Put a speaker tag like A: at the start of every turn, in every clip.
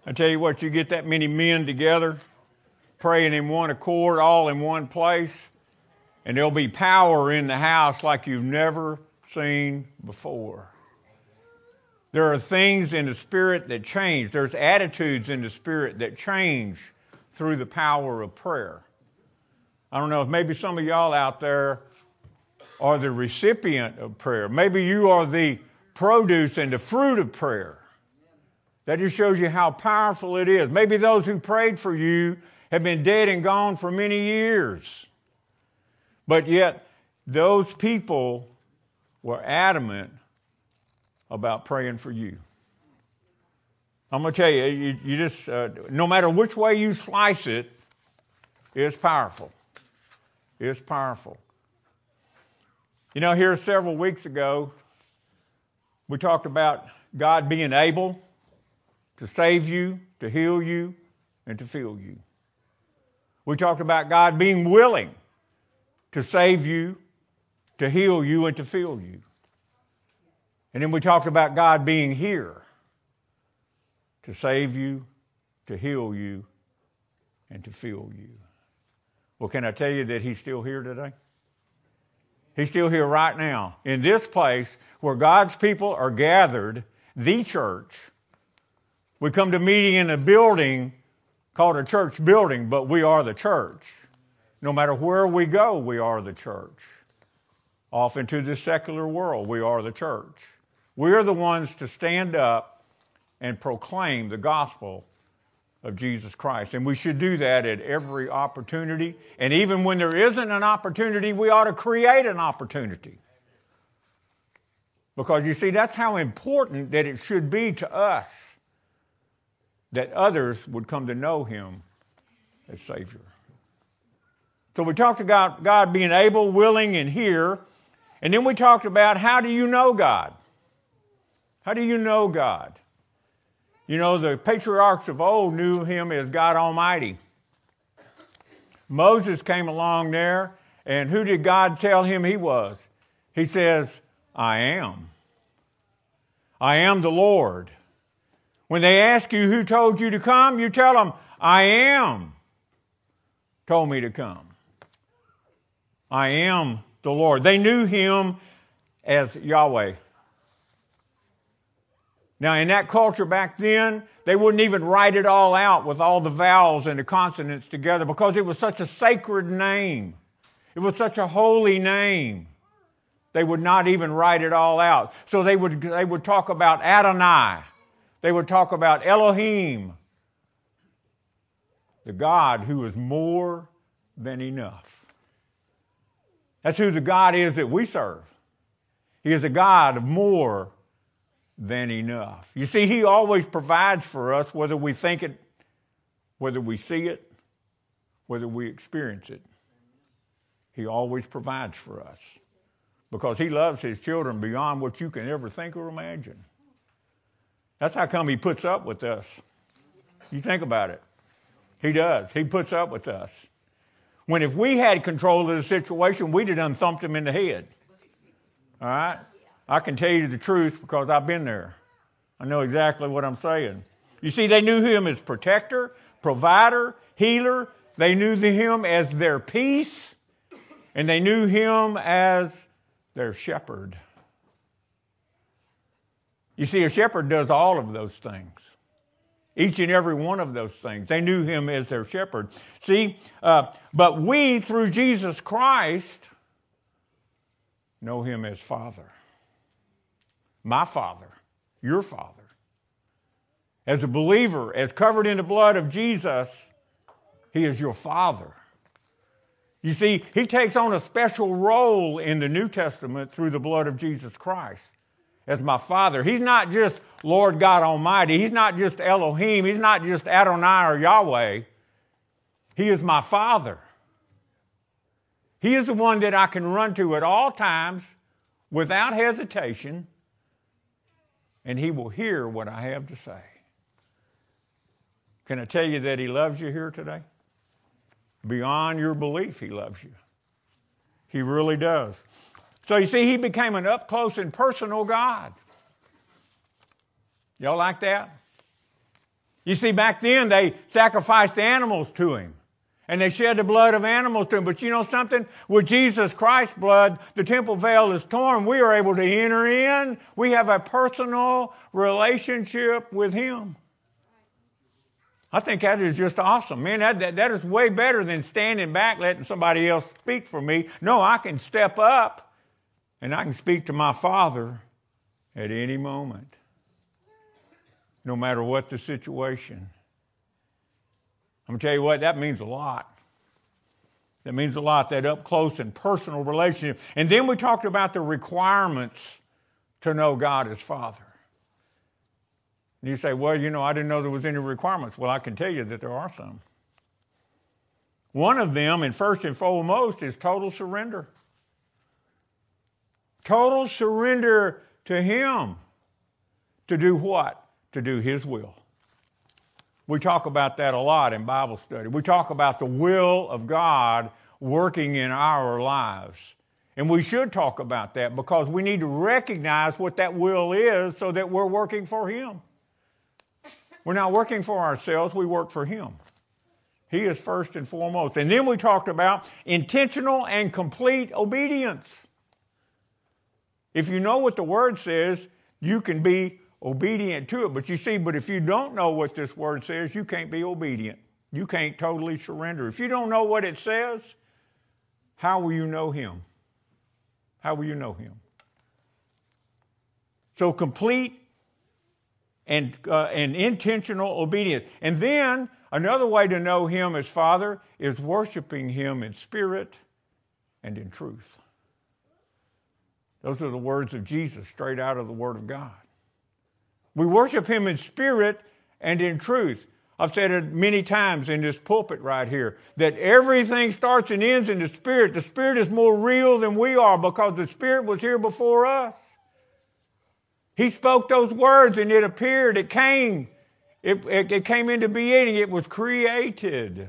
A: I tell you what, you get that many men together, praying in one accord, all in one place, and there'll be power in the house like you've never seen before. There are things in the Spirit that change. There's attitudes in the Spirit that change through the power of prayer. I don't know if maybe some of y'all out there are the recipient of prayer. Maybe you are the produce and the fruit of prayer. That just shows you how powerful it is. Maybe those who prayed for you have been dead and gone for many years. But yet, those people were adamant about praying for you. I'm going to tell you, you just, no matter which way you slice it, it's powerful. It's powerful. You know, here several weeks ago, we talked about God being able to save you, to heal you, and to fill you. We talked about God being willing to save you, to heal you, and to fill you. And then we talked about God being here to save you, to heal you, and to fill you. Well, can I tell you that He's still here today? He's still here right now in this place where God's people are gathered, the church. We come to meeting in a building called a church building, but we are the church. No matter where we go, we are the church. Off into the secular world, we are the church. We are the ones to stand up and proclaim the gospel of Jesus Christ. And we should do that at every opportunity. And even when there isn't an opportunity, we ought to create an opportunity. Because you see, that's how important that it should be to us that others would come to know Him as Savior. So we talked about God being able, willing, and here. And then we talked about how do you know God? How do you know God? You know, the patriarchs of old knew Him as God Almighty. Moses came along there, and who did God tell him He was? He says, I am. I am the Lord. When they ask you who told you to come, you tell them, I am told me to come. I am the Lord. They knew Him as Yahweh. Now, in that culture back then, they wouldn't even write it all out with all the vowels and the consonants together because it was such a sacred name. It was such a holy name. They would not even write it all out. So they would talk about Adonai. They would talk about Elohim, the God who is more than enough. That's who the God is that we serve. He is a God of more than enough. You see, He always provides for us, whether we think it, whether we see it, whether we experience it. He always provides for us because He loves His children beyond what you can ever think or imagine. That's how come He puts up with us. You think about it. He does. He puts up with us. When if we had control of the situation, we'd have done thumped Him in the head. All right? I can tell you the truth because I've been there. I know exactly what I'm saying. You see, they knew Him as protector, provider, healer. They knew Him as their peace, and they knew Him as their shepherd. You see, a shepherd does all of those things. Each and every one of those things. They knew Him as their shepherd. See, but we, through Jesus Christ, know Him as Father. My Father, your Father. As a believer, as covered in the blood of Jesus, He is your Father. You see, He takes on a special role in the New Testament through the blood of Jesus Christ as my Father. He's not just Lord God Almighty. He's not just Elohim. He's not just Adonai or Yahweh. He is my Father. He is the one that I can run to at all times without hesitation, and He will hear what I have to say. Can I tell you that He loves you here today? Beyond your belief, He loves you. He really does. So you see, He became an up close and personal God. Y'all like that? You see, back then they sacrificed animals to him. And they shed the blood of animals to him. But you know something? With Jesus Christ's blood, the temple veil is torn. We are able to enter in. We have a personal relationship with him. I think that is just awesome. Man, that is way better than standing back letting somebody else speak for me. No, I can step up and I can speak to my Father at any moment, no matter what the situation. I'm going to tell you what, that means a lot. That means a lot, that up close and personal relationship. And then we talked about the requirements to know God as Father. And you say, well, you know, I didn't know there was any requirements. Well, I can tell you that there are some. One of them, and first and foremost, is total surrender. Total surrender to him. To do what? To do his will. We talk about that a lot in Bible study. We talk about the will of God working in our lives. And we should talk about that because we need to recognize what that will is so that we're working for him. We're not working for ourselves, we work for him. He is first and foremost. And then we talked about intentional and complete obedience. If you know what the word says, you can be obedient to it. But you see, if you don't know what this word says, you can't be obedient. You can't totally surrender. If you don't know what it says, how will you know him? How will you know him? So complete and intentional obedience. And then another way to know him as Father is worshiping him in spirit and in truth. Those are the words of Jesus straight out of the Word of God. We worship him in spirit and in truth. I've said it many times in this pulpit right here, that everything starts and ends in the Spirit. The Spirit is more real than we are because the Spirit was here before us. He spoke those words and it appeared, it came. It came into being, it was created.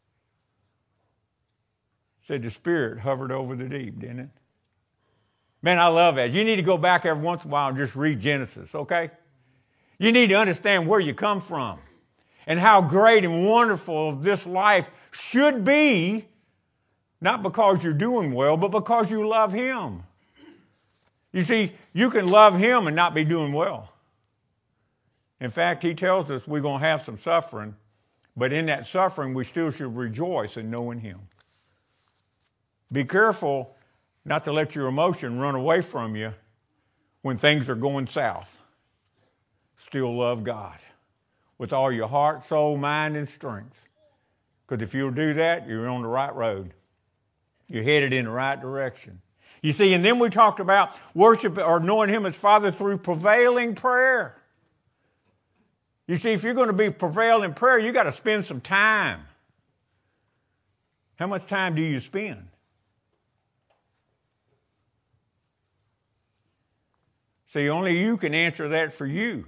A: Said the Spirit hovered over the deep, didn't it? Man, I love that. You need to go back every once in a while and just read Genesis, okay? You need to understand where you come from and how great and wonderful this life should be, not because you're doing well, but because you love him. You see, you can love him and not be doing well. In fact, he tells us we're going to have some suffering, but in that suffering, we still should rejoice in knowing him. Be careful not to let your emotion run away from you when things are going south. Still love God with all your heart, soul, mind, and strength. Because if you'll do that, you're on the right road. You're headed in the right direction. You see, and then we talked about worship or knowing him as Father through prevailing prayer. You see, if you're going to be prevail in prayer, you got to spend some time. How much time do you spend? See, only you can answer that for you.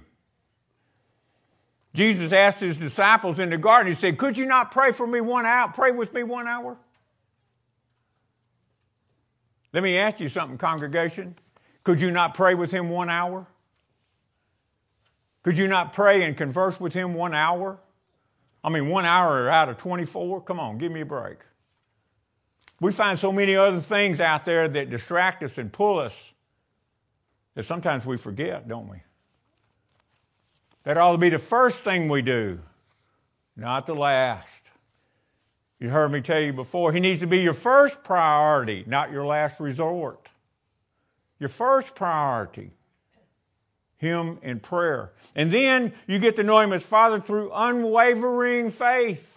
A: Jesus asked his disciples in the garden, he said, could you not pray for me 1 hour? Pray with me 1 hour? Let me ask you something, congregation. Could you not pray with him 1 hour? Could you not pray and converse with him 1 hour? I mean, 1 hour out of 24? Come on, give me a break. We find so many other things out there that distract us and pull us that sometimes we forget, don't we? That ought to be the first thing we do, not the last. You heard me tell you before, he needs to be your first priority, not your last resort. Your first priority, him in prayer. And then you get to know him as Father through unwavering faith.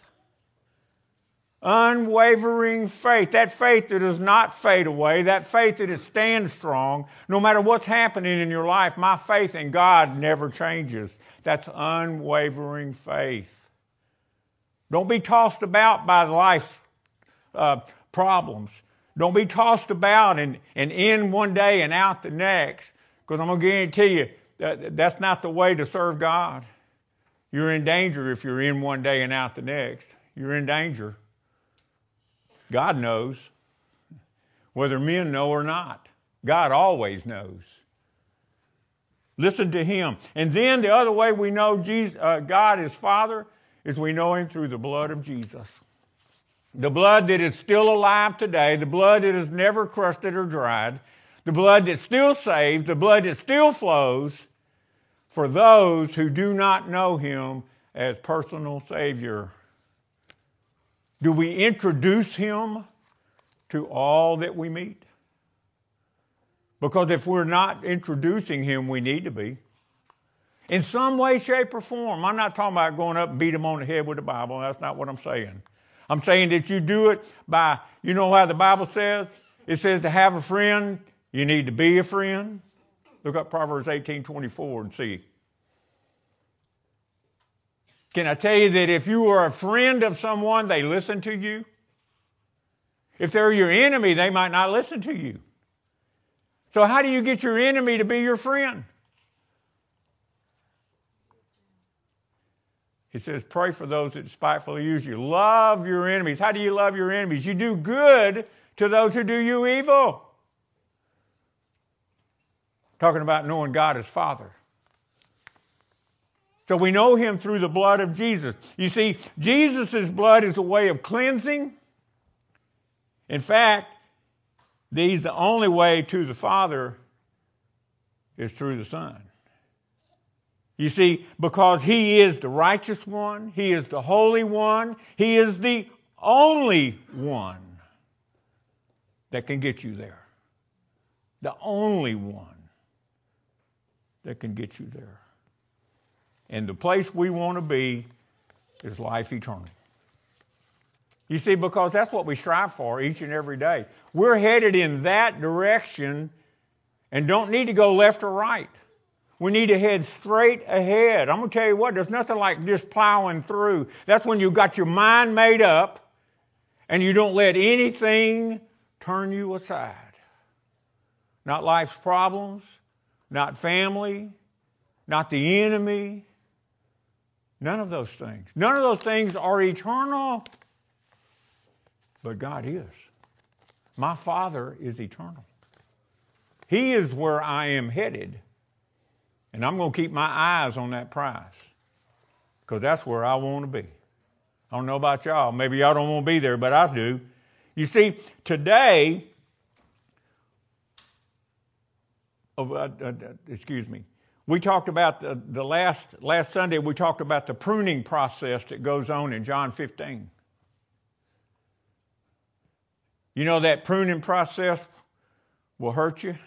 A: Unwavering faith. That faith that does not fade away. That faith that it stands strong. No matter what's happening in your life, my faith in God never changes. That's unwavering faith. Don't be tossed about by life's problems. Don't be tossed about and in one day and out the next. Because I'm going to guarantee you, that's not the way to serve God. You're in danger if you're in one day and out the next. You're in danger. God knows, whether men know or not. God always knows. Listen to Him. And then the other way we know God is Father is we know Him through the blood of Jesus. The blood that is still alive today, the blood that is never crusted or dried, the blood that still saves, the blood that still flows for those who do not know Him as personal Savior. Do we introduce Him to all that we meet? Because if we're not introducing Him, we need to be. In some way, shape, or form. I'm not talking about going up and beat them on the head with the Bible. That's not what I'm saying. I'm saying that you do it by, you know how the Bible says? It says to have a friend, you need to be a friend. Look up Proverbs 18:24 and see. Can I tell you that if you are a friend of someone, they listen to you? If they're your enemy, they might not listen to you. So how do you get your enemy to be your friend? It says, pray for those that despitefully use you. Love your enemies. How do you love your enemies? You do good to those who do you evil. Talking about knowing God as Father. So we know Him through the blood of Jesus. You see, Jesus' blood is a way of cleansing. In fact, the only way to the Father is through the Son. You see, because He is the righteous one, He is the holy one, He is the only one that can get you there. The only one that can get you there. And the place we want to be is life eternal. You see, because that's what we strive for each and every day. We're headed in that direction and don't need to go left or right. We need to head straight ahead. I'm going to tell you what, there's nothing like just plowing through. That's when you've got your mind made up and you don't let anything turn you aside. Not life's problems, not family, not the enemy. None of those things. None of those things are eternal. But God is. My Father is eternal. He is where I am headed. And I'm going to keep my eyes on that prize. Because that's where I want to be. I don't know about y'all. Maybe y'all don't want to be there, but I do. You see, today, we talked about the last Sunday, we talked about the pruning process that goes on in John 15. You know that pruning process will hurt you.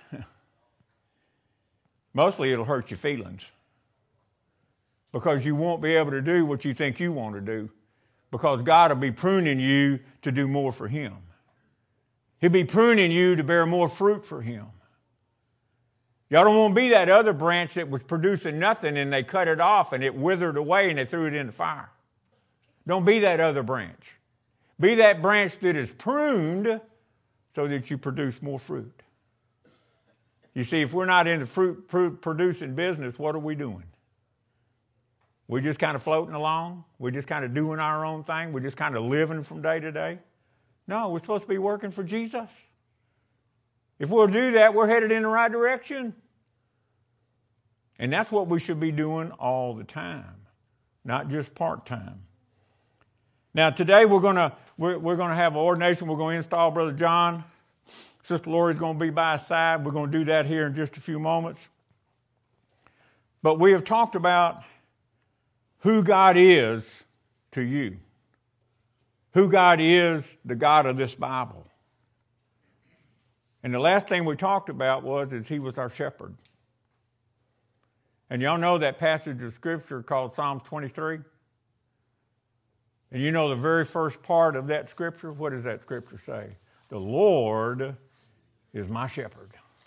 A: Mostly it'll hurt your feelings. Because you won't be able to do what you think you want to do. Because God will be pruning you to do more for Him. He'll be pruning you to bear more fruit for Him. Y'all don't want to be that other branch that was producing nothing and they cut it off and it withered away and they threw it in the fire. Don't be that other branch. Be that branch that is pruned so that you produce more fruit. You see, if we're not in the fruit producing business, what are we doing? We're just kind of floating along. We're just kind of doing our own thing. We're just kind of living from day to day. No, we're supposed to be working for Jesus. If we'll do that, we're headed in the right direction. And that's what we should be doing all the time, not just part-time. Now today we're going to have an ordination. We're going to install Brother John. Sister Lori's going to be by his side. We're going to do that here in just a few moments. But we have talked about who God is to you. Who God is, the God of this Bible. And the last thing we talked about is He was our shepherd. And y'all know that passage of Scripture called Psalms 23? And you know the very first part of that Scripture? What does that Scripture say? The Lord is my shepherd.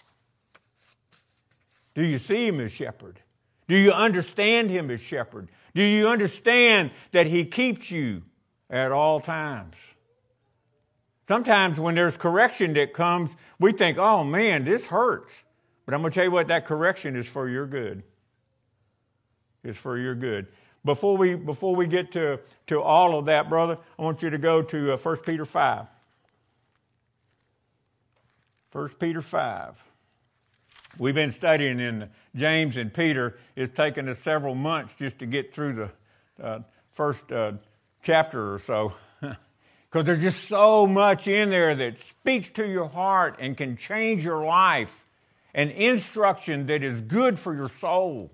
A: Do you see Him as shepherd? Do you understand Him as shepherd? Do you understand that He keeps you at all times? Sometimes when there's correction that comes, we think, oh man, this hurts. But I'm going to tell you what, that correction is for your good. It's for your good. Before we get to all of that, brother, I want you to go to 1 Peter 5. 1 Peter 5. We've been studying in James and Peter. It's taken us several months just to get through the first chapter or so. Because there's just so much in there that speaks to your heart and can change your life. And instruction that is good for your soul.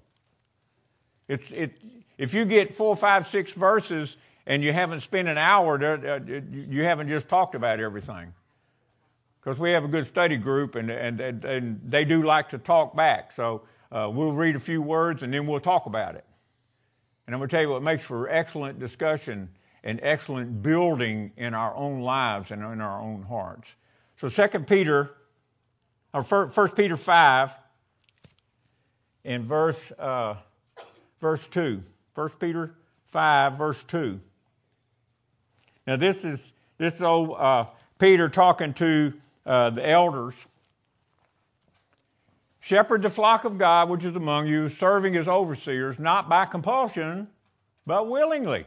A: If you get 4, 5, 6 verses and you haven't spent an hour, you haven't just talked about everything. Because we have a good study group and they do like to talk back. So we'll read a few words and then we'll talk about it. And I'm going to tell you what makes for excellent discussion and excellent building in our own lives and in our own hearts. So 1 Peter 5 in verse 2. 1 Peter 5 verse 2. Now this is old Peter talking to the elders. Shepherd the flock of God which is among you, serving as overseers, not by compulsion, but willingly.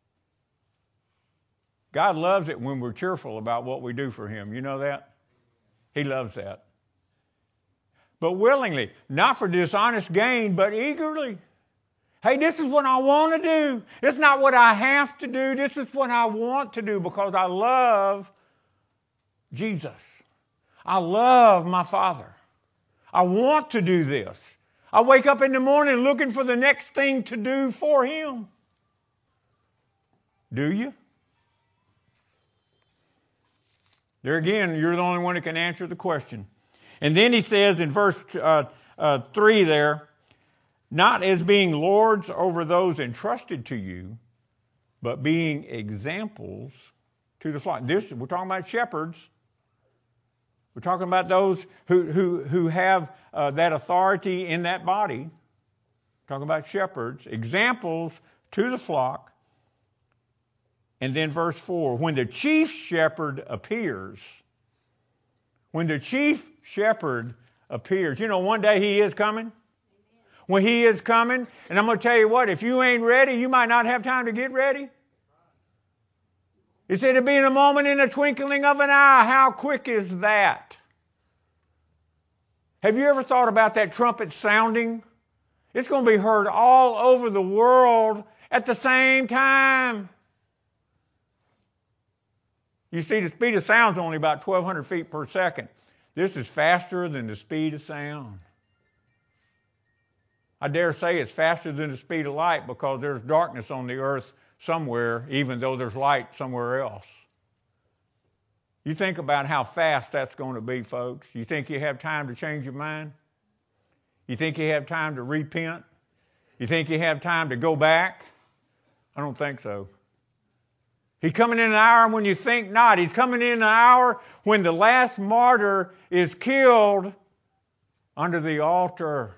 A: God loves it when we're cheerful about what we do for Him. You know that? He loves that. But willingly, not for dishonest gain, but eagerly. Hey, this is what I want to do. It's not what I have to do. This is what I want to do because I love Jesus. I love my Father. I want to do this. I wake up in the morning looking for the next thing to do for Him. Do you? There again, you're the only one that can answer the question. And then he says in verse 3 there, not as being lords over those entrusted to you, but being examples to the flock. We're talking about shepherds. We're talking about those who have that authority in that body. We're talking about shepherds, examples to the flock. And then verse 4, when the chief shepherd appears, you know, one day He is coming. When He is coming, and I'm going to tell you what, if you ain't ready, you might not have time to get ready. It said it'll be in a moment, in a twinkling of an eye. How quick is that? Have you ever thought about that trumpet sounding? It's going to be heard all over the world at the same time. You see, the speed of sound is only about 1,200 feet per second. This is faster than the speed of sound. I dare say it's faster than the speed of light because there's darkness on the earth somewhere, even though there's light somewhere else. You think about how fast that's going to be, folks. You think you have time to change your mind? You think you have time to repent? You think you have time to go back? I don't think so. He's coming in an hour when you think not. He's coming in an hour when the last martyr is killed under the altar.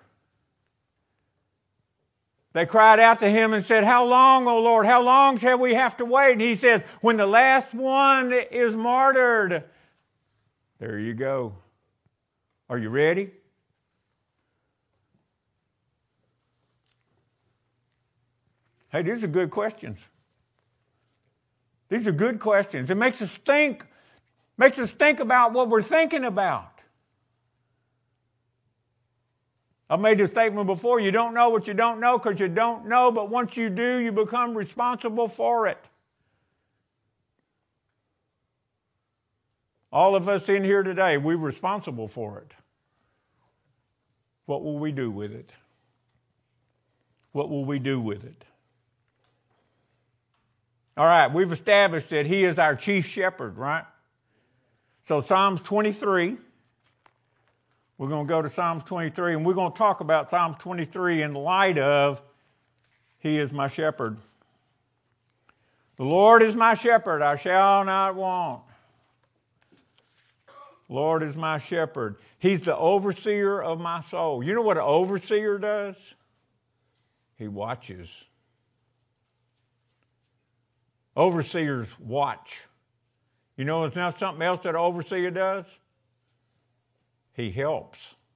A: They cried out to Him and said, how long, O Lord, how long shall we have to wait? And He says, when the last one is martyred. There you go. Are you ready? Hey, these are good questions. These are good questions. It makes us think about what we're thinking about. I've made this statement before. You don't know what you don't know because you don't know, but once you do, you become responsible for it. All of us in here today, we're responsible for it. What will we do with it? What will we do with it? All right, we've established that He is our chief shepherd, right? So Psalms 23, we're going to go to Psalms 23, and we're going to talk about Psalms 23 in light of He is my shepherd. The Lord is my shepherd, I shall not want. Lord is my shepherd. He's the overseer of my soul. You know what an overseer does? He watches. Overseers watch. You know, it's not something else that an overseer does? He helps.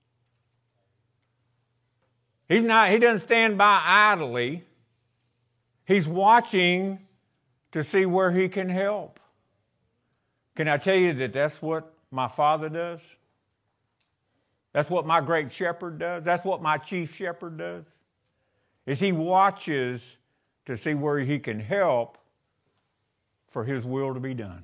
A: He doesn't stand by idly. He's watching to see where he can help. Can I tell you that that's what my Father does? That's what my great shepherd does. That's what my chief shepherd does. Is he watches to see where he can help for his will to be done.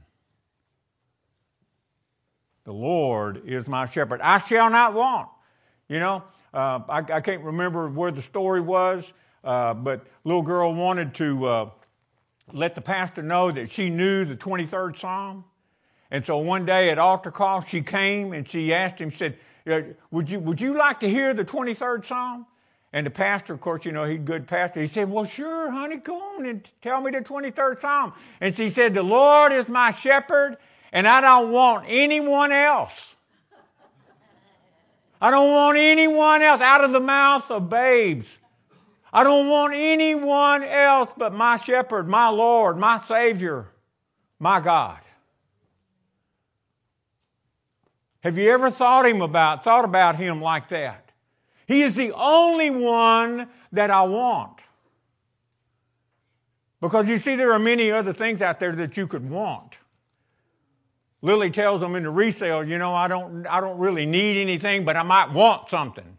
A: The Lord is my shepherd. I shall not want. You know, I can't remember where the story was, but little girl wanted to let the pastor know that she knew the 23rd Psalm. And so one day at altar call, she came and she asked him, said, would you like to hear the 23rd Psalm? And the pastor, of course, you know, he's a good pastor. He said, well, sure, honey, go on and tell me the 23rd Psalm. And she said, the Lord is my shepherd, and I don't want anyone else. I don't want anyone else out of the mouth of babes. I don't want anyone else but my shepherd, my Lord, my Savior, my God. Have you ever thought about him like that? He is the only one that I want. Because you see, there are many other things out there that you could want. Lily tells them in the resale, you know, I don't really need anything, but I might want something.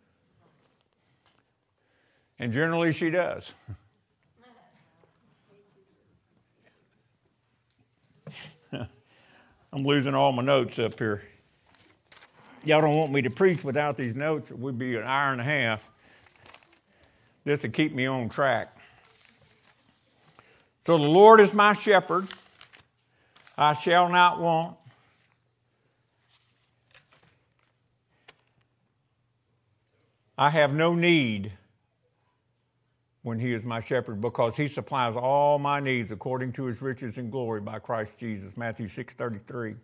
A: And generally she does. I'm losing all my notes up here. Y'all don't want me to preach without these notes. It would be an hour and a half. This will keep me on track. So the Lord is my shepherd. I shall not want. I have no need when he is my shepherd, because he supplies all my needs according to his riches and glory by Christ Jesus. Matthew 6:33.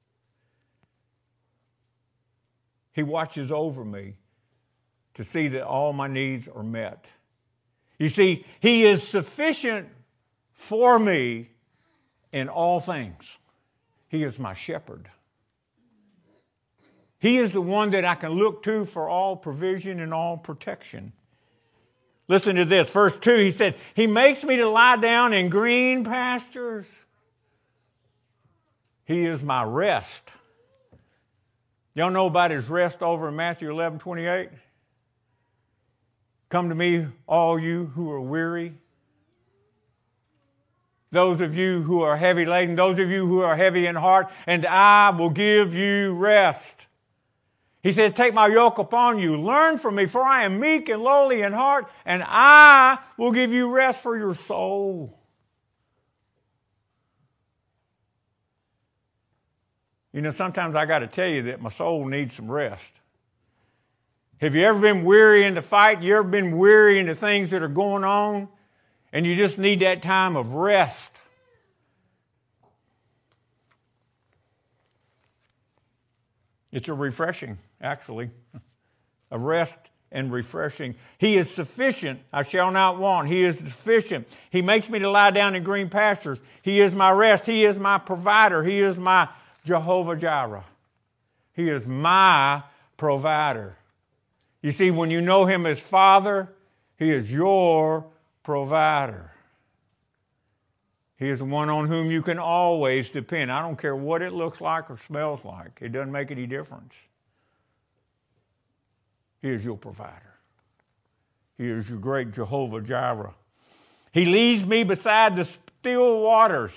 A: He watches over me to see that all my needs are met. You see, he is sufficient for me in all things. He is my shepherd. He is the one that I can look to for all provision and all protection. Listen to this, verse 2, he said, he makes me to lie down in green pastures. He is my rest. Y'all know about his rest over in Matthew 11:28? Come to me, all you who are weary. Those of you who are heavy laden, those of you who are heavy in heart, and I will give you rest. He said, take my yoke upon you. Learn from me, for I am meek and lowly in heart, and I will give you rest for your soul. You know, sometimes I got to tell you that my soul needs some rest. Have you ever been weary in the fight? You ever been weary in the things that are going on? And you just need that time of rest. It's a refreshing, actually. A rest and refreshing. He is sufficient. I shall not want. He is sufficient. He makes me to lie down in green pastures. He is my rest. He is my provider. He is my Jehovah Jireh. He is my provider. You see, when you know him as Father, he is your provider. He is the one on whom you can always depend. I don't care what it looks like or smells like. It doesn't make any difference. He is your provider. He is your great Jehovah Jireh. He leads me beside the still waters.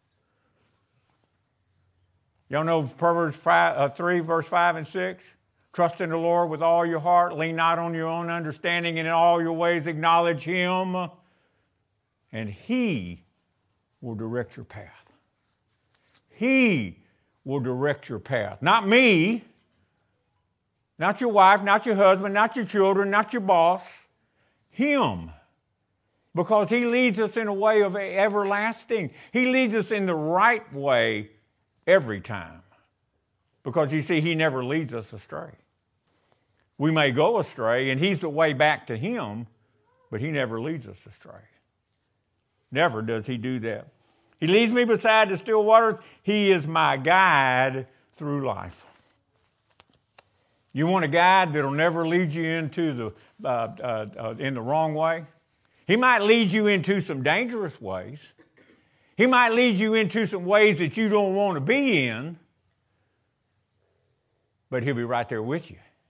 A: Y'all know Proverbs 3, verse 5 and 6? Trust in the Lord with all your heart. Lean not on your own understanding, and in all your ways acknowledge him, and he will direct your path. He will direct your path. Not me, not your wife, not your husband, not your children, not your boss. Him. Because he leads us in a way of everlasting. He leads us in the right way every time. Because you see, he never leads us astray. We may go astray, and he's the way back to him, but he never leads us astray. Never does he do that. He leads me beside the still waters. He is my guide through life. You want a guide that'll never lead you into in the wrong way? He might lead you into some dangerous ways. He might lead you into some ways that you don't want to be in, but he'll be right there with you.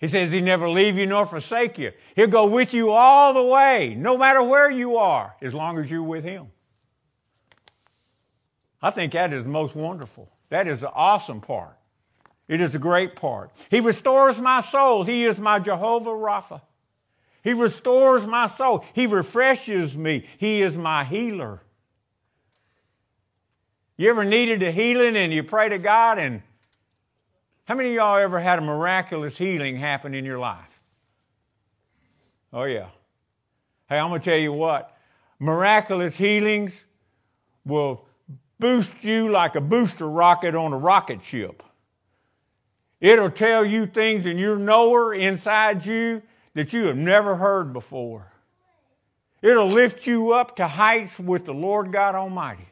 A: He says He never leave you nor forsake you. He'll go with you all the way, no matter where you are, as long as you're with Him. I think that is most wonderful. That is the awesome part. It is a great part. He restores my soul. He is my Jehovah Rapha. He restores my soul. He refreshes me. He is my healer. You ever needed a healing and you pray to God, and how many of y'all ever had a miraculous healing happen in your life? Oh yeah. Hey, I'm going to tell you what. Miraculous healings will boost you like a booster rocket on a rocket ship. It'll tell you things in your knower inside you that you have never heard before. It'll lift you up to heights with the Lord God Almighty.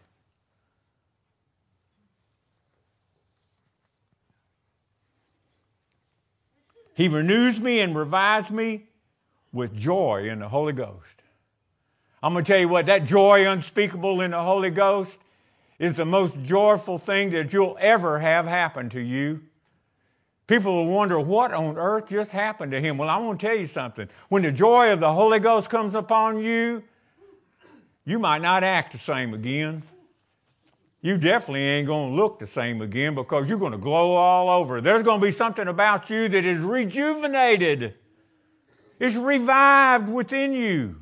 A: He renews me and revives me with joy in the Holy Ghost. I'm going to tell you what, that joy unspeakable in the Holy Ghost is the most joyful thing that you'll ever have happen to you. People will wonder, what on earth just happened to him? Well, I want to tell you something. When the joy of the Holy Ghost comes upon you, you might not act the same again. You definitely ain't going to look the same again, because you're going to glow all over. There's going to be something about you that is rejuvenated. It's revived within you.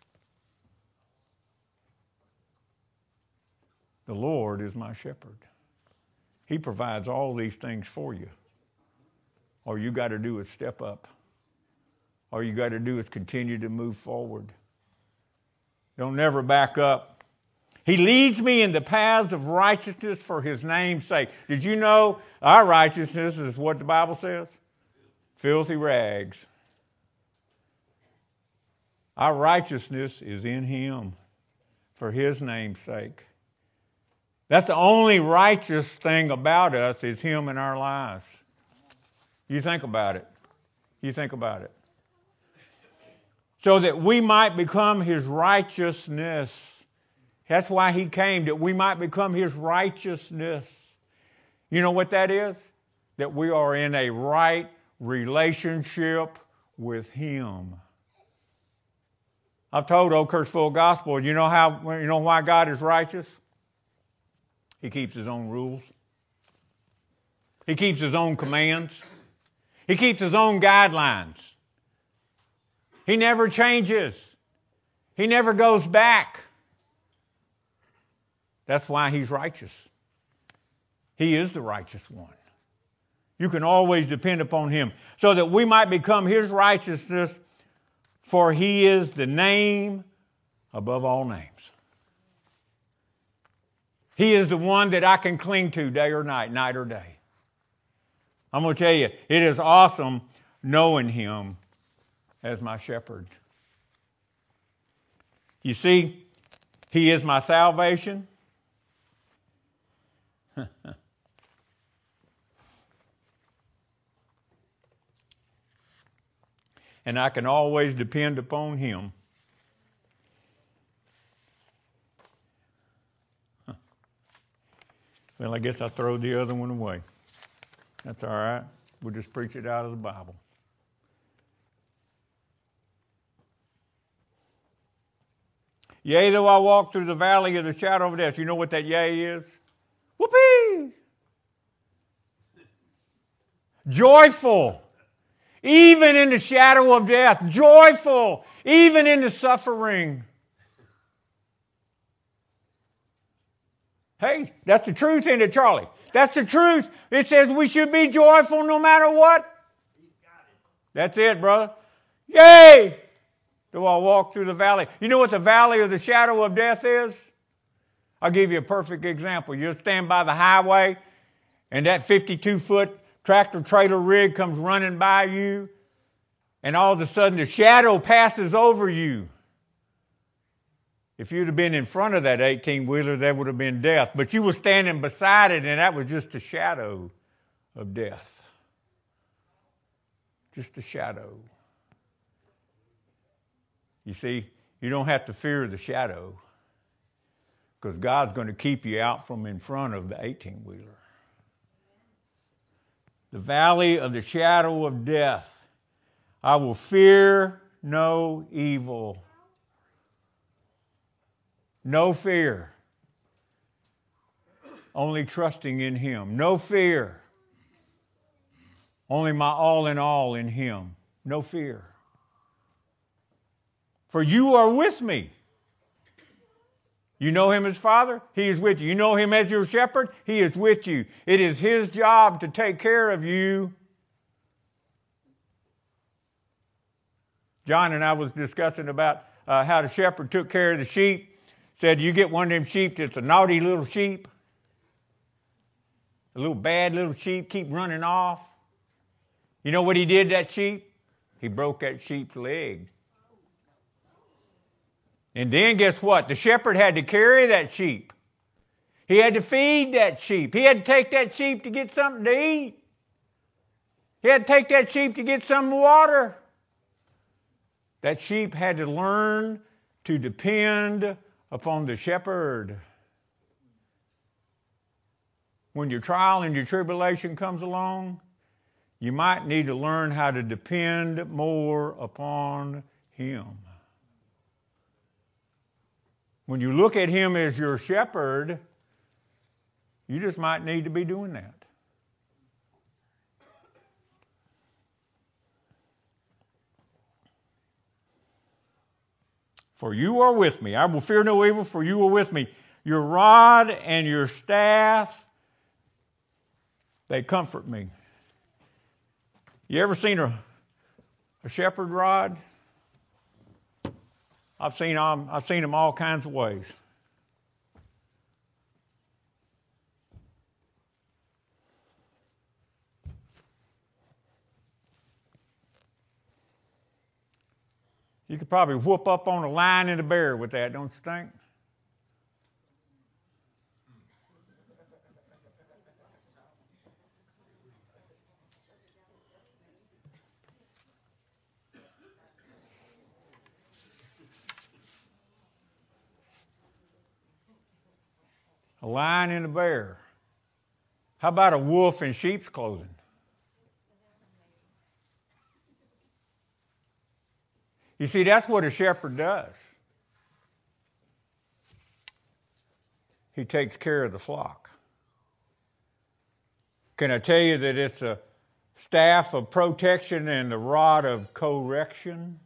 A: The Lord is my shepherd. He provides all these things for you. All you got to do is step up. All you got to do is continue to move forward. Don't never back up. He leads me in the paths of righteousness for His name's sake. Did you know our righteousness is what the Bible says? Filthy rags. Our righteousness is in Him for His name's sake. That's the only righteous thing about us, is Him in our lives. You think about it. You think about it. So that we might become His righteousness. That's why He came, that we might become His righteousness. You know what that is? That we are in a right relationship with Him. I've told Oakhurst Full Gospel, you know why God is righteous? He keeps His own rules. He keeps His own commands. He keeps His own guidelines. He never changes. He never goes back. That's why He's righteous. He is the righteous one. You can always depend upon Him, so that we might become His righteousness, for He is the name above all names. He is the one that I can cling to day or night, night or day. I'm going to tell you, it is awesome knowing Him as my shepherd. You see, He is my salvation. And I can always depend upon Him. Well, I guess I throw the other one away. That's all right. We'll just preach it out of the Bible. Yea, though I walk through the valley of the shadow of death. You know what that yea is? Whoopee! Joyful. Even in the shadow of death. Joyful. Even in the suffering. Hey, that's the truth, isn't it, Charlie? That's the truth. It says we should be joyful no matter what. That's it, brother. Yay! Though I walk through the valley. You know what the valley of the shadow of death is? I'll give you a perfect example. You stand by the highway, and that 52-foot tractor trailer rig comes running by you, and all of a sudden the shadow passes over you. If you'd have been in front of that 18-wheeler, that would have been death. But you were standing beside it, and that was just a shadow of death. Just a shadow. You see, you don't have to fear the shadow, because God's going to keep you out from in front of the 18-wheeler. The valley of the shadow of death. I will fear no evil. No fear. Only trusting in Him. No fear. Only my all in all in Him. No fear. For you are with me. You know Him as Father? He is with you. You know Him as your shepherd? He is with you. It is His job to take care of you. John and I was discussing about how the shepherd took care of the sheep. Said, you get one of them sheep that's a naughty little sheep. A little bad little sheep, keep running off. You know what he did to that sheep? He broke that sheep's leg. And then guess what? The shepherd had to carry that sheep. He had to feed that sheep. He had to take that sheep to get something to eat. He had to take that sheep to get some water. That sheep had to learn to depend upon the shepherd. When your trial and your tribulation comes along, you might need to learn how to depend more upon Him. When you look at Him as your shepherd, you just might need to be doing that. For you are with me. I will fear no evil, for you are with me. Your rod and your staff, they comfort me. You ever seen a shepherd rod? I've seen them all kinds of ways. You could probably whoop up on a lion and a bear with that, don't you think? A lion and a bear. How about a wolf in sheep's clothing? You see, that's what a shepherd does. He takes care of the flock. Can I tell you that it's a staff of protection and the rod of correction?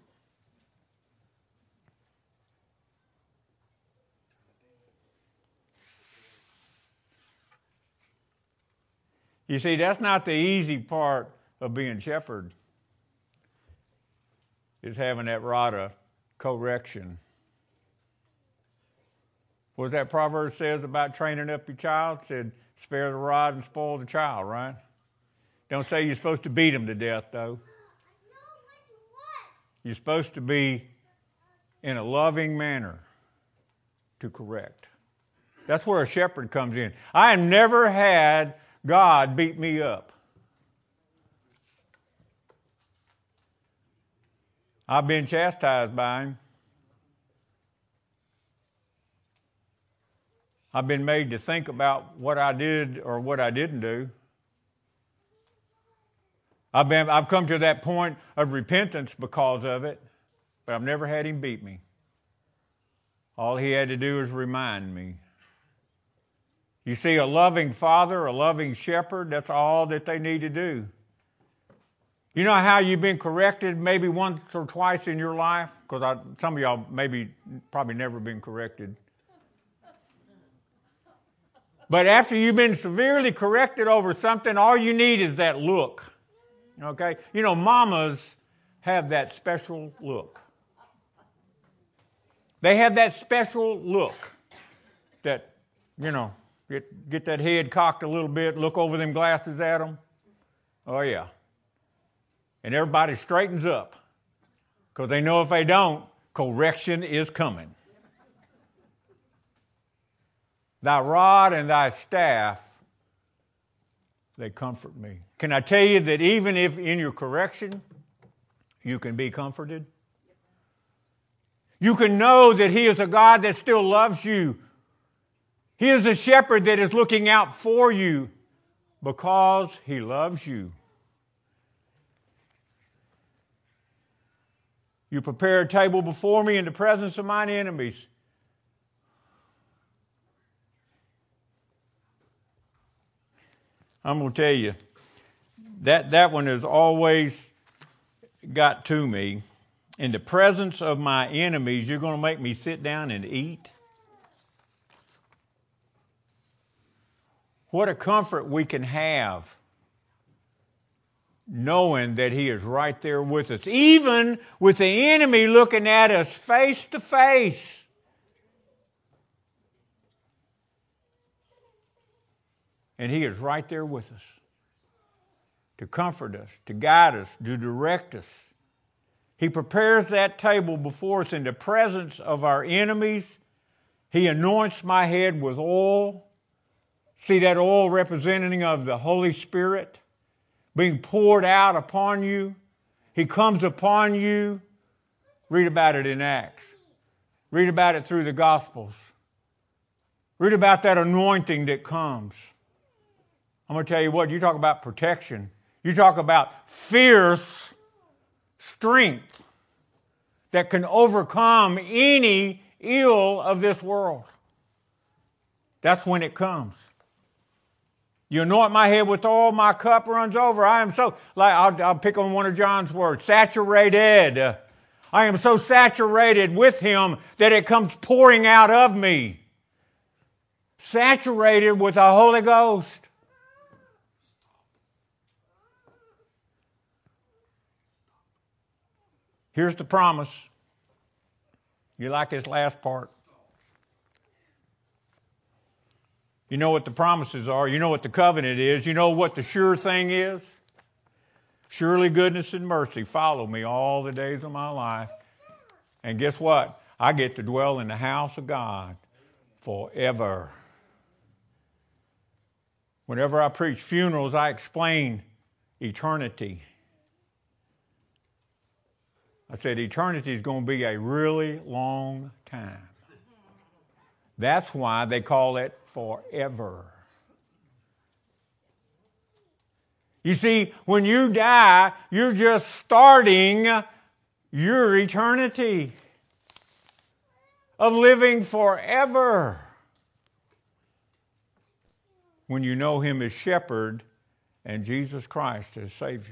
A: You see, that's not the easy part of being shepherd, is having that rod of correction. What that proverb says about training up your child? It said, spare the rod and spoil the child, right? Don't say you're supposed to beat them to death, though. You're supposed to be in a loving manner to correct. That's where a shepherd comes in. I have never had God beat me up. I've been chastised by Him. I've been made to think about what I did or what I didn't do. I've come to that point of repentance because of it, but I've never had Him beat me. All He had to do is remind me. You see, a loving father, a loving shepherd, that's all that they need to do. You know how you've been corrected maybe once or twice in your life? Because some of y'all probably never been corrected. But after you've been severely corrected over something, all you need is that look. Okay? You know, mamas have that special look. They have that special look that, you know, get that head cocked a little bit, look over them glasses at them. Oh, yeah. And everybody straightens up because they know if they don't, correction is coming. Thy rod and thy staff, they comfort me. Can I tell you that even if in your correction, you can be comforted? You can know that He is a God that still loves you. He is a shepherd that is looking out for you because He loves you. You prepare a table before me in the presence of mine enemies. I'm going to tell you, that one has always got to me. In the presence of my enemies, you're going to make me sit down and eat? What a comfort we can have knowing that He is right there with us, even with the enemy looking at us face to face. And He is right there with us to comfort us, to guide us, to direct us. He prepares that table before us in the presence of our enemies. He anoints my head with oil. See that oil representing of the Holy Spirit being poured out upon you. He comes upon you. Read about it in Acts. Read about it through the Gospels. Read about that anointing that comes. I'm going to tell you what, you talk about protection. You talk about fierce strength that can overcome any ill of this world. That's when it comes. You anoint my head with oil, my cup runs over. I am so, I'll pick on one of John's words, saturated. I am so saturated with Him that it comes pouring out of me. Saturated with the Holy Ghost. Here's the promise. You like this last part? You know what the promises are. You know what the covenant is. You know what the sure thing is. Surely goodness and mercy follow me all the days of my life. And guess what? I get to dwell in the house of God forever. Whenever I preach funerals, I explain eternity. I said eternity is going to be a really long time. That's why they call it forever. You see, when you die, you're just starting your eternity of living forever. When you know Him as Shepherd and Jesus Christ as Savior.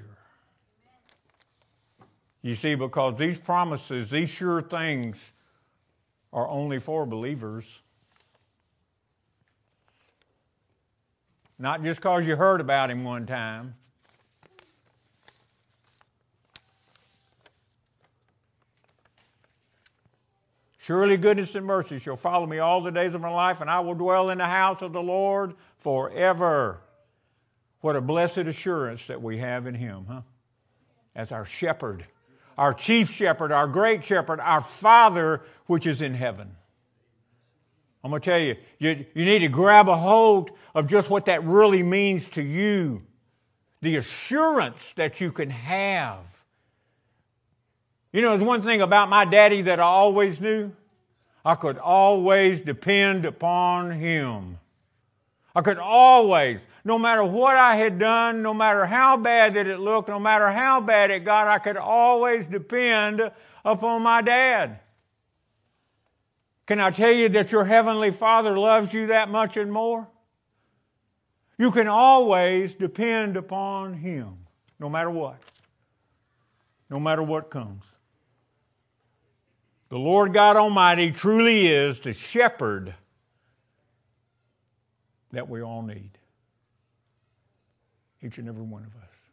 A: You see, because these promises, these sure things, are only for believers. Not just because you heard about Him one time. Surely goodness and mercy shall follow me all the days of my life, and I will dwell in the house of the Lord forever. What a blessed assurance that we have in Him, huh? As our shepherd, our chief shepherd, our great shepherd, our Father which is in heaven. I'm going to tell you, you need to grab a hold of just what that really means to you. The assurance that you can have. You know, there's one thing about my daddy that I always knew. I could always depend upon him. I could always, no matter what I had done, no matter how bad that it looked, no matter how bad it got, I could always depend upon my dad. Can I tell you that your Heavenly Father loves you that much and more? You can always depend upon Him, no matter what. No matter what comes. The Lord God Almighty truly is the shepherd that we all need. Each and every one of us.